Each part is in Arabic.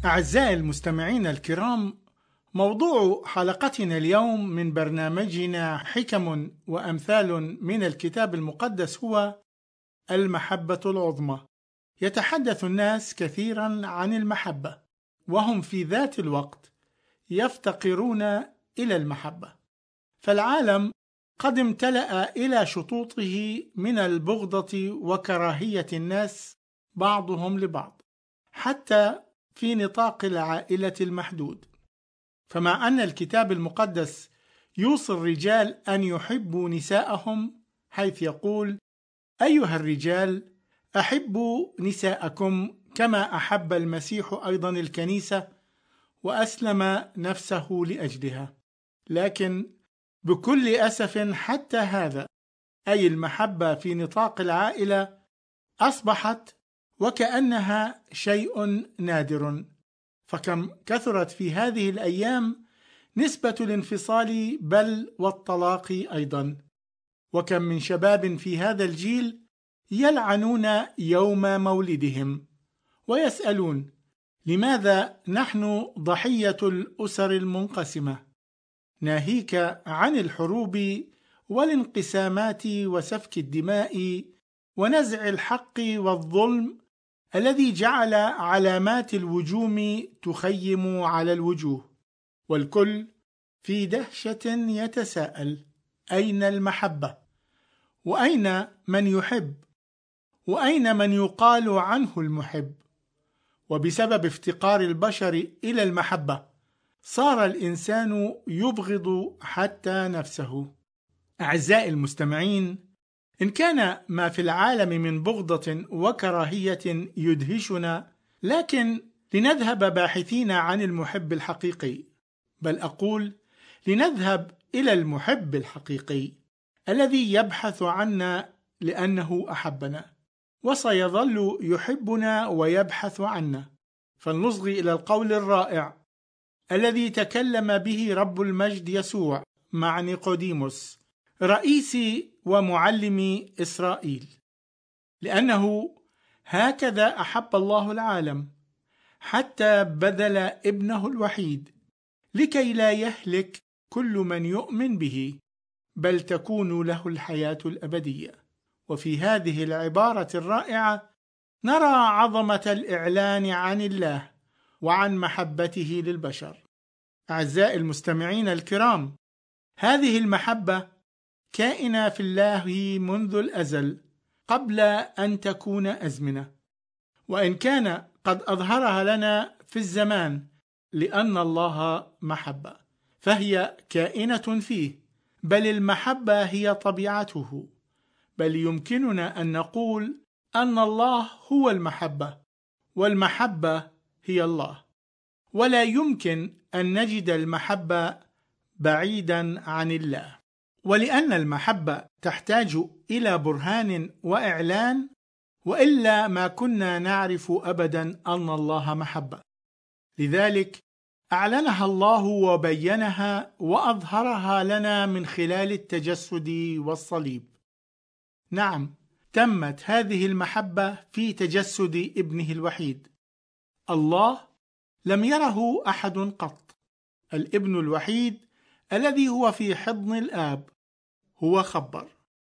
أعزائي المستمعين الكرام، موضوع حلقتنا اليوم من برنامجنا حكم وأمثال من الكتاب المقدس هو المحبة العظمى. يتحدث الناس كثيرا عن المحبة، وهم في ذات الوقت يفتقرون إلى المحبة، فالعالم قد امتلأ إلى شطوطه من البغضة وكراهية الناس بعضهم لبعض، حتى في نطاق العائلة المحدود. فمع أن الكتاب المقدس يوصي الرجال أن يحبوا نساءهم، حيث يقول: أيها الرجال أحبوا نساءكم كما أحب المسيح أيضا الكنيسة وأسلم نفسه لأجلها، لكن بكل أسف حتى هذا، أي المحبة في نطاق العائلة، أصبحت وكأنها شيء نادر. فكم كثرت في هذه الأيام نسبة الانفصال بل والطلاق أيضا، وكم من شباب في هذا الجيل يلعنون يوم مولدهم ويسألون: لماذا نحن ضحية الأسر المنقسمة؟ ناهيك عن الحروب والانقسامات وسفك الدماء ونزع الحق والظلم الذي جعل علامات الوجوم تخيم على الوجوه، والكل في دهشة يتساءل: أين المحبة؟ وأين من يحب؟ وأين من يقال عنه المحب؟ وبسبب افتقار البشر إلى المحبة صار الإنسان يبغض حتى نفسه. أعزائي المستمعين، إن كان ما في العالم من بغضة وكراهية يدهشنا، لكن لنذهب باحثين عن المحب الحقيقي، بل أقول لنذهب إلى المحب الحقيقي الذي يبحث عنا لأنه أحبنا، وسيظل يحبنا ويبحث عنا. فلنصغي إلى القول الرائع الذي تكلم به رب المجد يسوع مع نيقوديموس رئيس ومعلم إسرائيل: لأنه هكذا أحب الله العالم حتى بذل ابنه الوحيد، لكي لا يهلك كل من يؤمن به، بل تكون له الحياة الأبدية. وفي هذه العبارة الرائعة نرى عظمة الإعلان عن الله وعن محبته للبشر. أعزائي المستمعين الكرام، هذه المحبة كائنة في الله منذ الأزل قبل أن تكون أزمنة، وإن كان قد أظهرها لنا في الزمان، لأن الله محبة، فهي كائنة فيه، بل المحبة هي طبيعته. بل يمكننا أن نقول أن الله هو المحبة، والمحبة هي الله، ولا يمكن أن نجد المحبة بعيدا عن الله. ولأن المحبة تحتاج إلى برهان وإعلان، وإلا ما كنا نعرف أبدا أن الله محبة. لذلك أعلنها الله وبينها وأظهرها لنا من خلال التجسد والصليب. نعم، تمت هذه المحبة في تجسد ابنه الوحيد. الله لم يره أحد قط. الابن الوحيد الذي هو في حضن الآب هو خبر.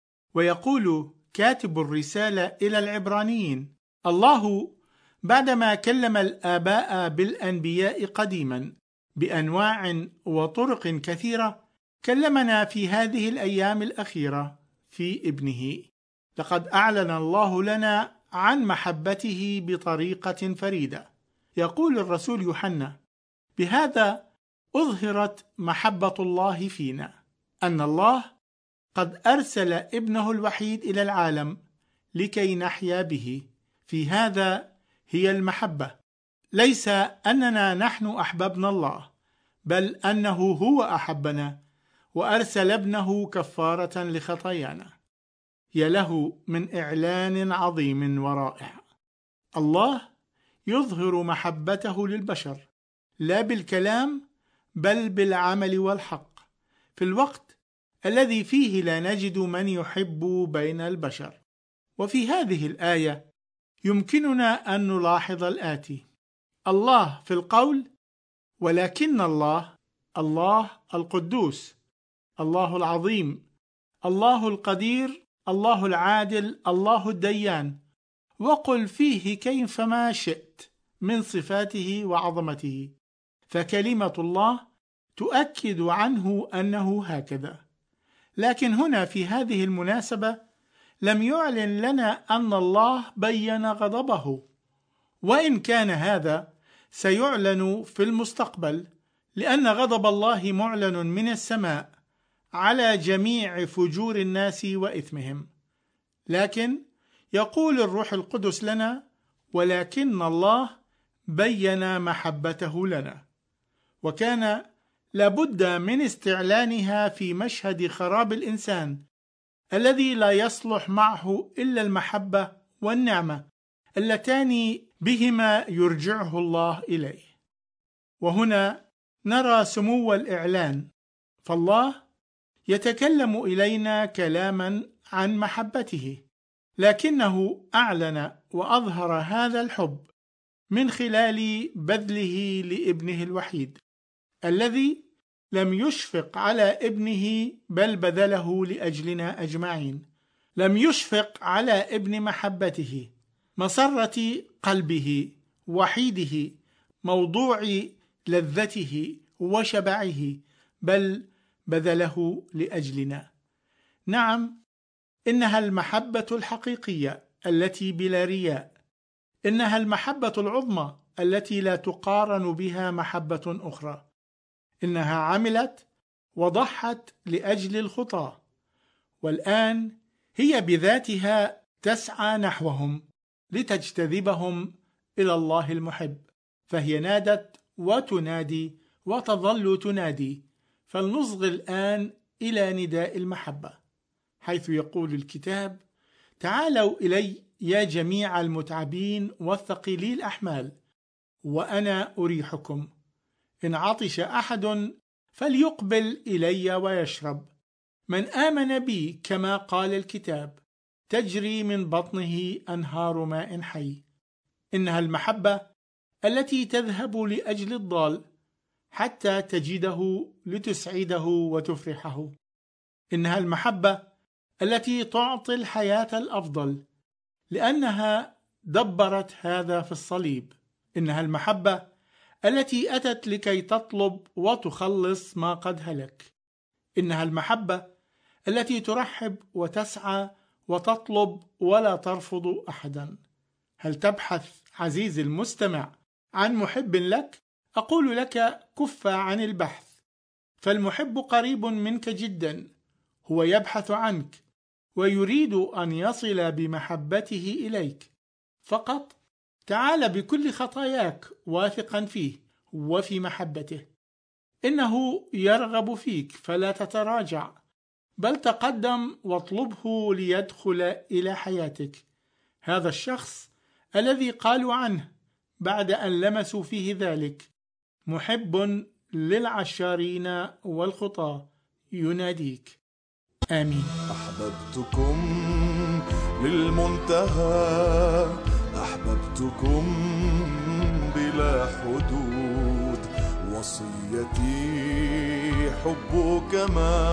ويقول كاتب الرسالة إلى العبرانيين: الله بعدما كلم الآباء بالأنبياء قديما بأنواع وطرق كثيرة، كلمنا في هذه الأيام الأخيرة في ابنه. لقد أعلن الله لنا عن محبته بطريقة فريدة. يقول الرسول يوحنا: بهذا أظهرت محبة الله فينا، أن الله قد أرسل ابنه الوحيد إلى العالم لكي نحيا به. في هذا هي المحبة، ليس أننا نحن أحببنا الله، بل أنه هو أحبنا وأرسل ابنه كفارة لخطايانا. يا له من إعلان عظيم ورائع. الله يظهر محبته للبشر لا بالكلام بل بالعمل والحق، في الوقت الذي فيه لا نجد من يحب بين البشر. وفي هذه الآية يمكننا أن نلاحظ الآتي: الله في القول، ولكن الله القدوس، الله العظيم، الله القدير، الله العادل، الله الديان، وقل فيه كيفما شئت من صفاته وعظمته، فكلمة الله تؤكد عنه أنه هكذا. لكن هنا في هذه المناسبة لم يعلن لنا أن الله بين غضبه، وإن كان هذا سيعلن في المستقبل، لأن غضب الله معلن من السماء على جميع فجور الناس وإثمهم. لكن يقول الروح القدس لنا: ولكن الله بين محبته لنا. وكان لابد من استعلانها في مشهد خراب الإنسان الذي لا يصلح معه إلا المحبة والنعمة اللتان بهما يرجعه الله إليه. وهنا نرى سمو الإعلان، فالله يتكلم إلينا كلاما عن محبته، لكنه أعلن وأظهر هذا الحب من خلال بذله لابنه الوحيد، الذي لم يشفق على ابنه بل بذله لأجلنا أجمعين. لم يشفق على ابن محبته، مسرة قلبه، وحيده، موضوع لذته وشبعه، بل بذله لأجلنا. نعم، إنها المحبة الحقيقية التي بلا رياء، إنها المحبة العظمى التي لا تقارن بها محبة أخرى. إنها عملت وضحت لأجل الخطاة، والآن هي بذاتها تسعى نحوهم لتجتذبهم إلى الله المحب، فهي نادت وتنادي وتظل تنادي. فلنصغي الآن إلى نداء المحبة، حيث يقول الكتاب: تعالوا إلي يا جميع المتعبين والثقيلي الأحمال وأنا أريحكم. إن عطش أحد فليقبل إلي ويشرب، من آمن بي كما قال الكتاب تجري من بطنه أنهار ماء حي. إنها المحبة التي تذهب لأجل الضال حتى تجده لتسعده وتفرحه. إنها المحبة التي تعطي الحياة الأفضل لأنها دبرت هذا في الصليب. إنها المحبة التي أتت لكي تطلب وتخلص ما قد هلك. إنها المحبة التي ترحب وتسعى وتطلب ولا ترفض أحدا. هل تبحث عزيزي المستمع عن محب لك؟ أقول لك: كف عن البحث، فالمحب قريب منك جدا، هو يبحث عنك ويريد أن يصل بمحبته إليك. فقط تعال بكل خطاياك واثقا فيه وفي محبته. إنه يرغب فيك، فلا تتراجع، بل تقدم واطلبه ليدخل إلى حياتك. هذا الشخص الذي قالوا عنه بعد أن لمسوا فيه ذلك: محب للعشارين والخطاة، يناديك. آمين. أحببتكم للمنتهى، أحببتكم بلا حدود، وصيتي حبك ما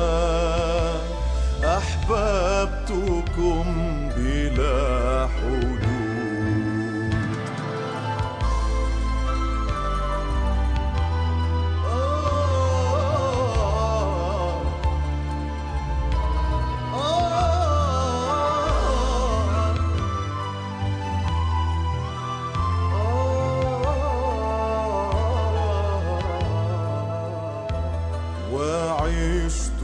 أحببتكم بلا حدود. وعشت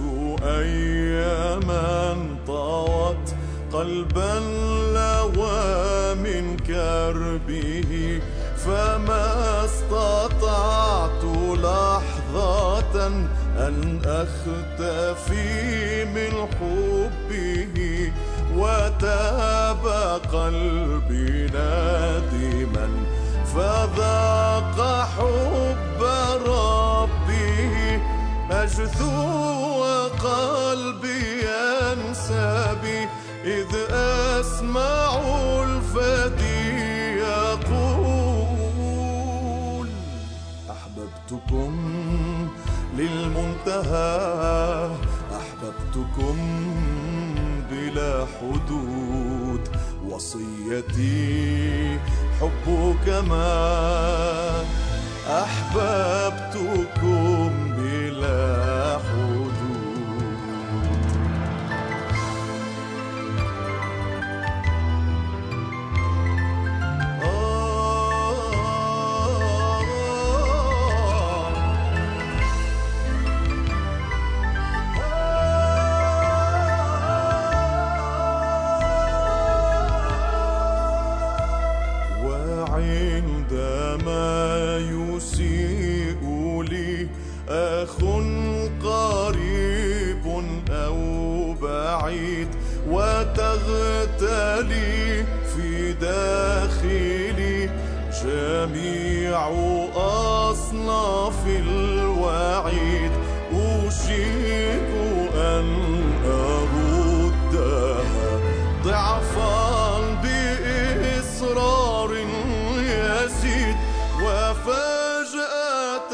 أياما طوت قلبا لوى من كربه، فما استطعت لحظة أن أختفي من حبه، وتاب قلبي نادما فذاق حب ربه. أجثو وقلبي ينسبي إذ أسمع الفتي يقول: أحببتكم للمنتهى، أحببتكم بلا حدود. وصيتي حبك ما أحببتكم بلا حدود. وعندما يسيء لي أخ قريب أو بعيد، وتغتلي في داخلي جميع أصناف الوعيد، أوشك أن أردها ضعفا بإصرار يزيد. وفجأة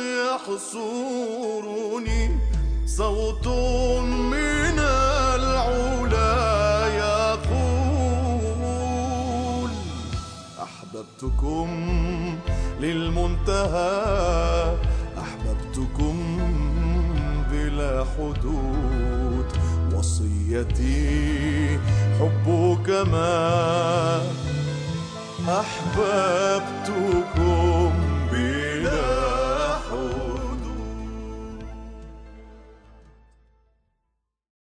يحصرني صوت من العلا يقول: أحببتكم للمنتهى، أحببتكم بلا حدود. وصيتي حبك ما أحببتكم